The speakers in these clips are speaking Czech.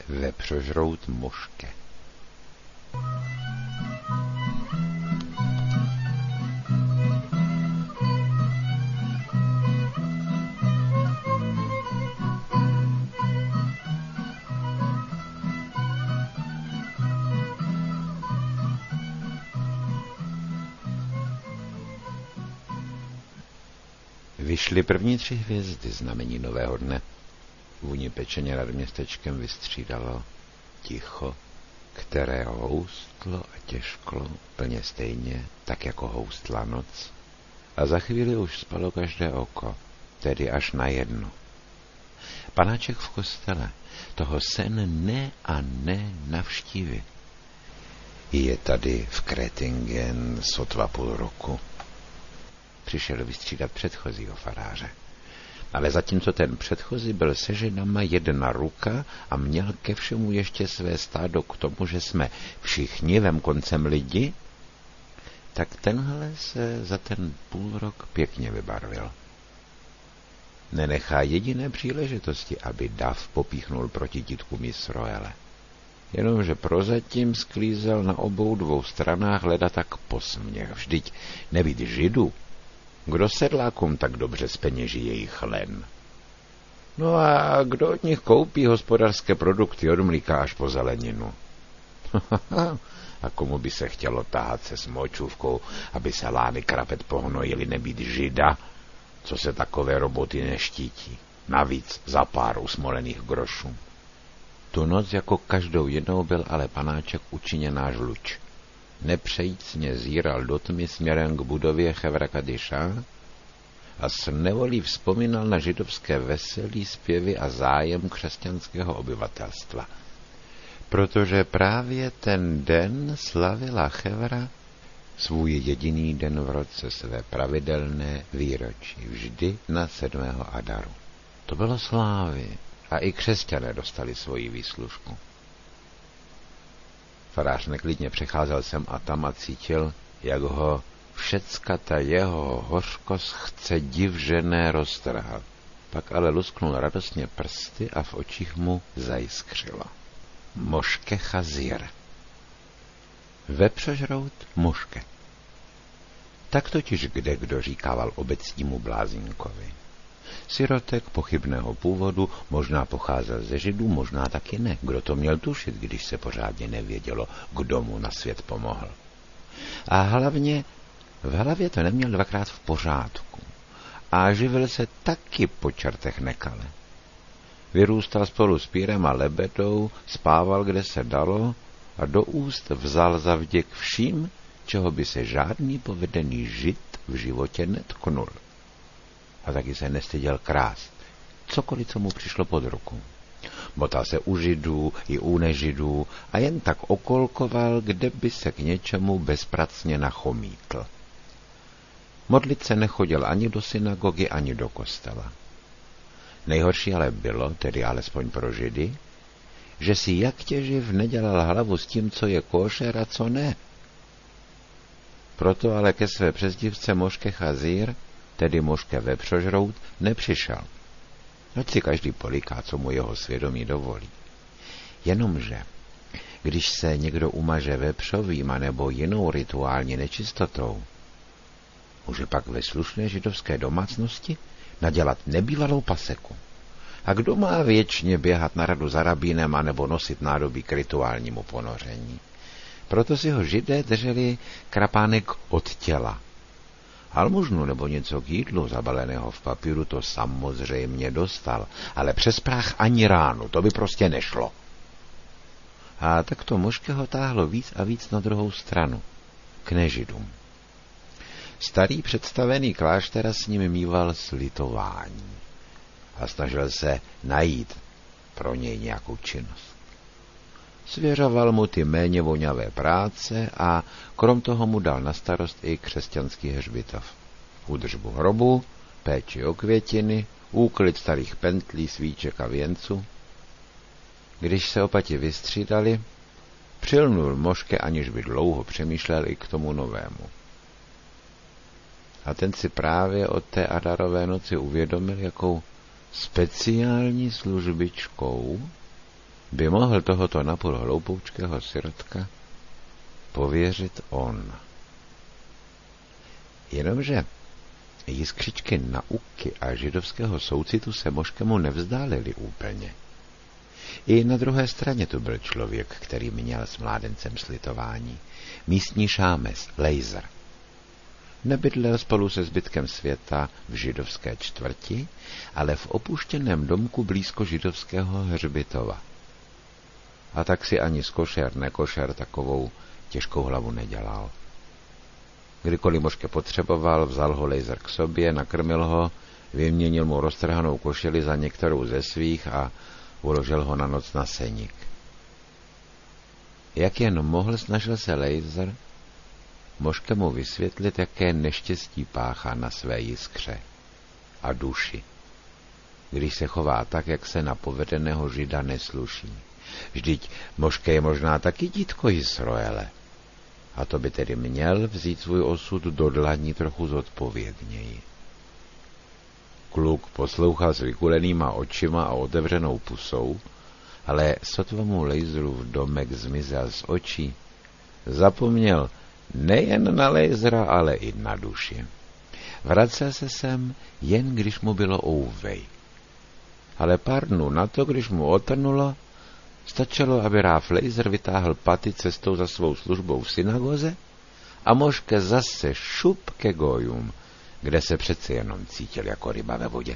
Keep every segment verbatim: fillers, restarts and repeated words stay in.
Vepřožrout Moške. Vyšly první tři hvězdy znamení nového dne. Vůni pečeně nad městečkem vystřídalo ticho, které houstlo a těžklo plně stejně, tak jako houstla noc. A za chvíli už spalo každé oko, tedy až na jedno. Panáček v kostele, toho sen ne a ne navštívit. Je tady v Kretingen sotva půl roku. Přišel vystřídat předchozího faráře. Ale zatímco ten předchozí byl se ženama jedna ruka a měl ke všemu ještě své stádo k tomu, že jsme všichni vem koncem lidi, tak tenhle se za ten půl rok pěkně vybarvil. Nenechá jediné příležitosti, aby dav popíchnul proti titku Misroele. Jenomže prozatím sklízel na obou dvou stranách leda tak posměch. Vždyť nebýt Židů, kdo sedlákům tak dobře zpeněží jejich len? No a kdo od nich koupí hospodářské produkty od mlíka až po zeleninu? A komu by se chtělo tahat se smočůvkou, aby se lány krapet pohnojili, nebýt Žida, co se takové roboty neštítí? Navíc za pár usmolených grošů. Tu noc jako každou jednou byl ale panáček učiněná žluč. Nepřejícně zíral do tmy směrem k budově Chevra Kadiša a s nevolí vzpomínal na židovské veselí, zpěvy a zájem křesťanského obyvatelstva. Protože právě ten den slavila Chevra svůj jediný den v roce, své pravidelné výročí, vždy na sedmého Adaru. To bylo slávy a i křesťané dostali svoji výslužku. Farář neklidně přecházel sem a tam a cítil, jak ho všecka ta jeho hořkost chce divžené roztrhat. Pak ale lusknul radostně prsty a v očích mu zajiskřilo. Moške Chazír. Vepřožrout Moške. Tak totiž kde kdo říkával obecnímu blázinkovi. Sirotek pochybného původu možná pocházel ze Židů, možná taky ne. Kdo to měl tušit, když se pořádně nevědělo, kdo mu na svět pomohl. A hlavně v hlavě to neměl dvakrát v pořádku. A živil se taky po čertech nekale. Vyrůstal spolu s pírem a lebedou, spával, kde se dalo a do úst vzal za vděk vším, čeho by se žádný povedený Žid v životě netknul. A taky se nestyděl krást, cokoliv, co mu přišlo pod ruku. Motal se u Židů i u nežidů a jen tak okolkoval, kde by se k něčemu bezpracně nachomítl. Modlit se nechodil ani do synagogy, ani do kostela. Nejhorší ale bylo, tedy alespoň pro Židy, že si jak těživ nedělal hlavu s tím, co je košer a co ne. Proto ale ke své přezdívce Moške Chazír, tedy Moške Vepřožrout, nepřišel. Ať si každý poliká, co mu jeho svědomí dovolí. Jenomže, když se někdo umaže vepřovým a nebo jinou rituální nečistotou, může pak ve slušné židovské domácnosti nadělat nebývalou paseku. A kdo má věčně běhat na radu za rabínem a nebo nosit nádobí k rituálnímu ponoření? Proto si ho Židé drželi krapánek od těla. Almužnu nebo něco k jídlu zabaleného v papíru to samozřejmě dostal, ale přes práh ani ránu, to by prostě nešlo. A tak to Moške ho táhlo víc a víc na druhou stranu, k nežidům. Starý představený kláštera s ním mýval slitování a snažil se najít pro něj nějakou činnost. Svěřoval mu ty méně voňavé práce a krom toho mu dal na starost i křesťanský hřbitov. Údržbu hrobu, péči o květiny, úklid starých pentlí, svíček a věnců. Když se opati vystřídali, přilnul Moške, aniž by dlouho přemýšlel, i k tomu novému. A ten si právě od té Adarové noci uvědomil, jakou speciální službičkou by mohl tohoto napůl hloupoučkého sirotka pověřit on. Jenomže jiskřičky nauky a židovského soucitu se Moškemu nevzdálili úplně. I na druhé straně tu byl člověk, který měl s mládencem slitování. Místní šámes, Lejzer. Nebydlel spolu se zbytkem světa v židovské čtvrti, ale v opuštěném domku blízko židovského hřbitova. A tak si ani skošer, nekošer takovou těžkou hlavu nedělal. Kdykoliv Moške potřeboval, vzal ho Lejzer k sobě, nakrmil ho, vyměnil mu roztrhanou košili za některou ze svých a uložil ho na noc na seník. Jak jen mohl, snažil se Lejzer Moške mu vysvětlit, jaké neštěstí páchá na své jiskře a duši, když se chová tak, jak se na povedeného žida nesluší. Vždyť Moške je možná taky dítko Jisroele. A to by tedy měl vzít svůj osud do dlaní trochu zodpovědněji. Kluk poslouchal s vykulenýma očima a otevřenou pusou, ale sotva mu Lejzrův domek zmizel z očí, zapomněl nejen na Lejzra, ale i na duši. Vracel se sem, jen když mu bylo ouvej. Ale pár dnů na to, když mu otrnulo, stačilo, aby Ráv Lejzer vytáhl paty cestou za svou službou v synagoze a Moške zase šup ke gojům, kde se přeci jenom cítil jako ryba ve vodě.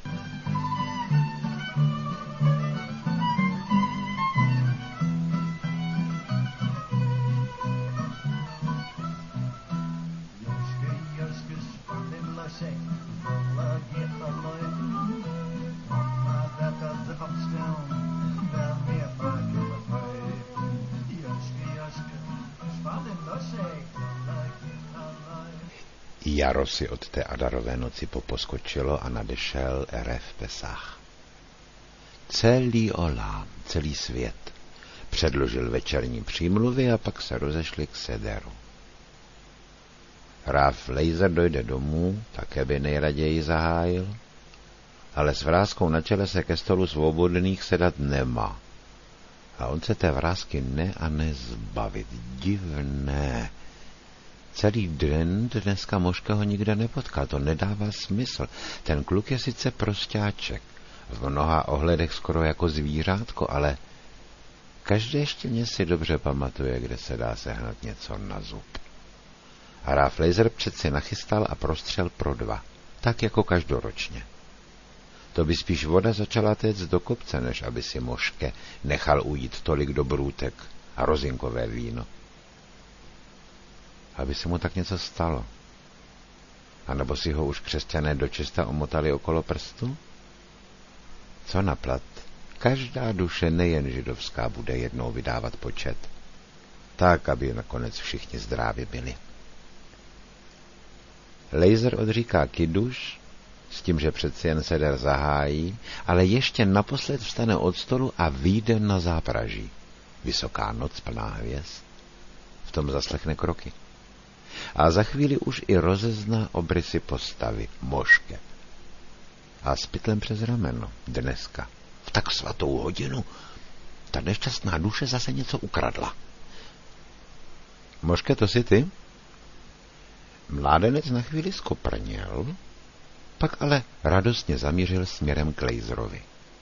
Jaro si od té Adarové noci poposkočilo a nadešel Erev Pesach. Celý olám, celý svět předložil večerní přímluvy a pak se rozešli k sederu. Ráv Lejzer dojde domů, také by nejraději zahájil, ale s vráskou na čele se ke stolu svobodných sedat nemá. A on se té vrásky ne a nezbavit. Divné. Celý den dneska Moška ho nikde nepotkal, to nedává smysl. Ten kluk je sice prostáček, v mnoha ohledech skoro jako zvířátko, ale každé štěně si dobře pamatuje, kde se dá sehnat něco na zub. A Ráv Lejzer přeci nachystal a prostřel pro dva, tak jako každoročně. To by spíš voda začala téct do kopce, než aby si Moške nechal ujít tolik dobrůtek a rozinkové víno. Aby se mu tak něco stalo. A nebo si ho už křesťané dočista omotali okolo prstu? Co naplat? Každá duše, nejen židovská, bude jednou vydávat počet. Tak, aby nakonec všichni zdraví byli. Lejzer odříká kiduš, s tím, že přeci jen seder zahájí, ale ještě naposled vstane od stolu a vyjde na zápraží. Vysoká noc plná hvězd. V tom zaslechne kroky. A za chvíli už i rozezná obrysy postavy Moške. A s pytlem přes rameno, dneska, v tak svatou hodinu, ta nešťastná duše zase něco ukradla. Moške, to jsi ty? Mládenec na chvíli skoprněl, pak ale radostně zamířil směrem k Lejzrovi.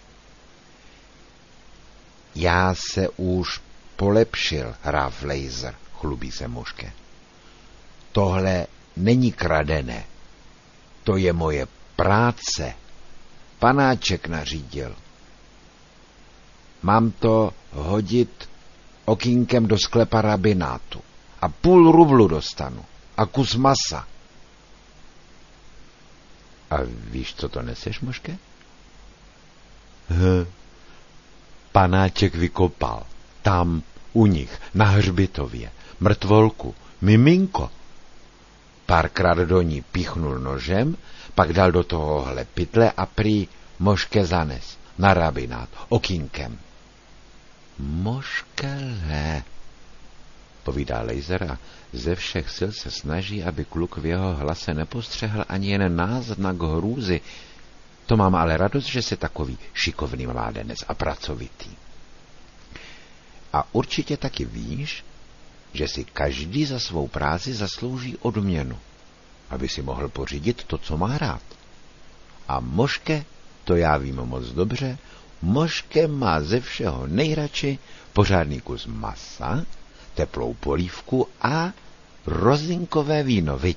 Já se už polepšil, Ráv Lejzer, chlubí se Moške. Tohle není kradené. To je moje práce. Panáček nařídil. Mám to hodit okýnkem do sklepa rabinátu. A půl rublu dostanu. A kus masa. A víš, co to neseš, Moške? H. Panáček vykopal. Tam, u nich, na hřbitově. Mrtvolku. Miminko. Párkrát do ní píchnul nožem, pak dal do tohohle pytle a prý Moške zanes na rabinát okýnkem. Moškele, povídá Lejzer a ze všech sil se snaží, aby kluk v jeho hlase nepostřehl ani jen náznak hrůzy. To mám ale radost, že jsi takový šikovný mládenec a pracovitý. A určitě taky víš, že si každý za svou práci zaslouží odměnu, aby si mohl pořídit to, co má rád. A Moške, to já vím moc dobře, Moške má ze všeho nejradši pořádný kus masa, teplou polívku a rozinkové víno, viď?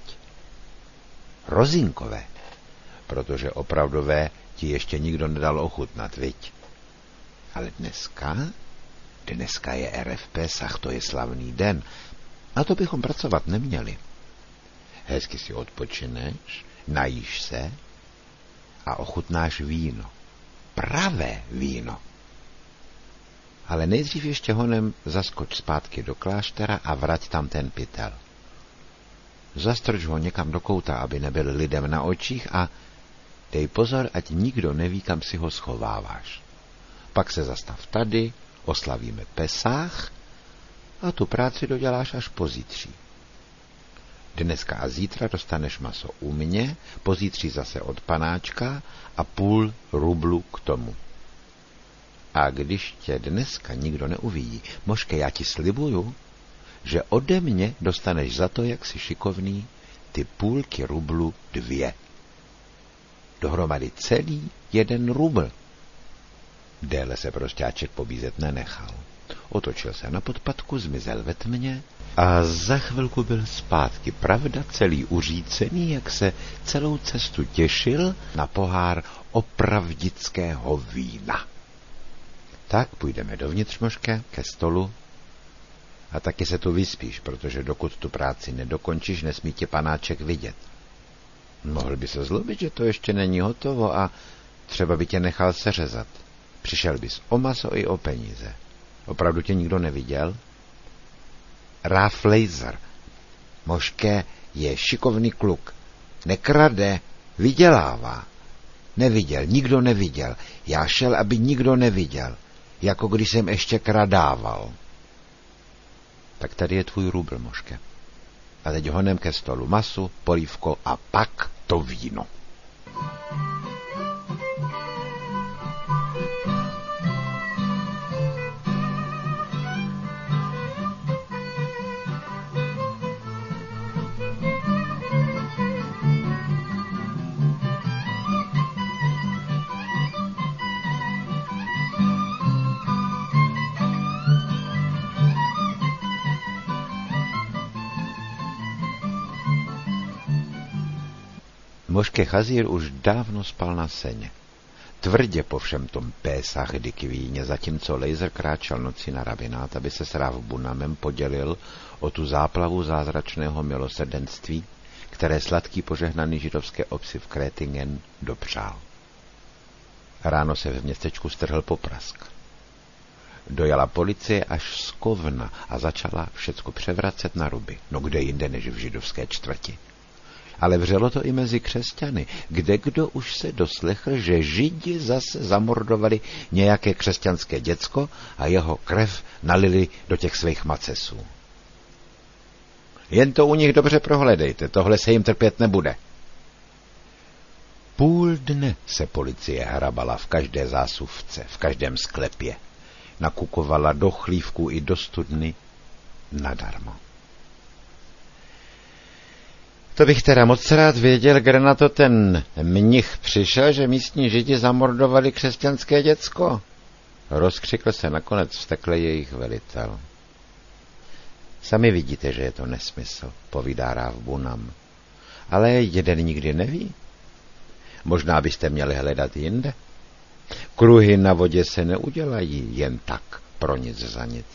Rozinkové, protože opravdové ti ještě nikdo nedal ochutnat, viď? Ale dneska, dneska je erev Pesach, to je slavný den, a to bychom pracovat neměli. Hezky si odpočineš, najíš se a ochutnáš víno. Pravé víno. Ale nejdřív ještě honem zaskoč zpátky do kláštera a vrať tam ten pytel. Zastrč ho někam do kouta, aby nebyl lidem na očích a dej pozor, ať nikdo neví, kam si ho schováváš. Pak se zastav tady, oslavíme Pesach a tu práci doděláš až pozítří. Dneska a zítra dostaneš maso u mě, pozítří zase od panáčka a půl rublu k tomu. A když tě dneska nikdo neuvidí, Moške, já ti slibuju, že ode mě dostaneš za to, jak jsi šikovný, ty půlky rublu dvě. Dohromady celý jeden rubl. Déle se prostáček pobízet nenechal. Otočil se na podpatku, zmizel ve tmě a za chvilku byl zpátky. Pravda, celý uřícený, jak se celou cestu těšil na pohár opravdického vína. Tak půjdeme dovnitř, Moške, ke stolu a taky se tu vyspíš, protože dokud tu práci nedokončíš, nesmí tě panáček vidět. Mohl by se zlobit, že to ještě není hotovo a třeba by tě nechal seřezat. Přišel bys o maso i o peníze. Opravdu tě nikdo neviděl? Ralph Laser. Moške je šikovný kluk. Nekrade, vydělává. Neviděl, nikdo neviděl. Já šel, aby nikdo neviděl. Jako když jsem ještě kradával. Tak tady je tvůj rubl, Moške. A teď honem ke stolu masu, polívko a pak to víno. Moške Chazír už dávno spal na seně. Tvrdě po všem tom Pésach dikvíně, zatímco Laser kráčel noci na rabinát, aby se s Rav Bunamem podělil o tu záplavu zázračného milosrdenství, které sladký požehnaný židovské obci v Krétingen dopřál. Ráno se v městečku strhl poprask. Dojela policie až z Kovna a začala všecko převracet na ruby. No kde jinde než v židovské čtvrti. Ale vřelo to i mezi křesťany, kde kdo už se doslechl, že Židi zase zamordovali nějaké křesťanské děcko a jeho krev nalili do těch svých macesů. Jen to u nich dobře prohledejte, tohle se jim trpět nebude. Půl dne se policie hrabala v každé zásuvce, v každém sklepě. Nakukovala do chlívku i do studny nadarmo. To bych teda moc rád věděl, kde na to ten mnich přišel, že místní Židi zamordovali křesťanské děcko. Rozkřikl se nakonec vztekle jejich velitel. Sami vidíte, že je to nesmysl, povídá Rav Bunam. Ale jeden nikdy neví. Možná byste měli hledat jinde. Kruhy na vodě se neudělají jen tak, pro nic za nic.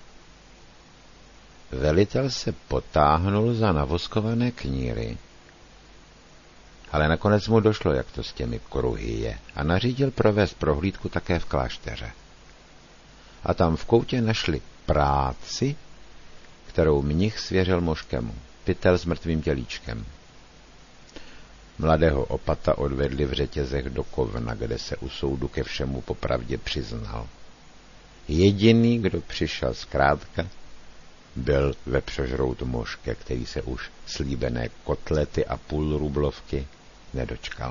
Velitel se potáhnul za navoskované kníry, ale nakonec mu došlo, jak to s těmi kruhy je, a nařídil provést prohlídku také v klášteře. A tam v koutě našli práci, kterou mnich svěřil Moškemu, pytel s mrtvým tělíčkem. Mladého opata odvedli v řetězech do Kovna, kde se u soudu ke všemu popravdě přiznal. Jediný, kdo přišel zkrátka, byl vepřožrout Moške, který se už slíbené kotlety a půl rublovky nedočkal.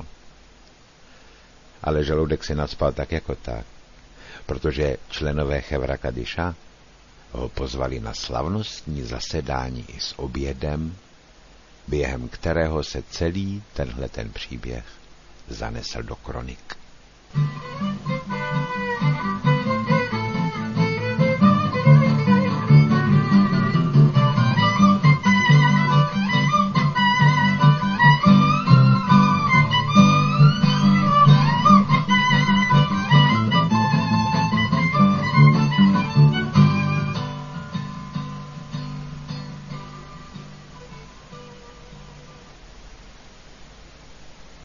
Ale žaludek si nacpal tak jako tak, protože členové Chevra Kadiša ho pozvali na slavnostní zasedání i s obědem, během kterého se celý tenhle ten příběh zanesl do kronik.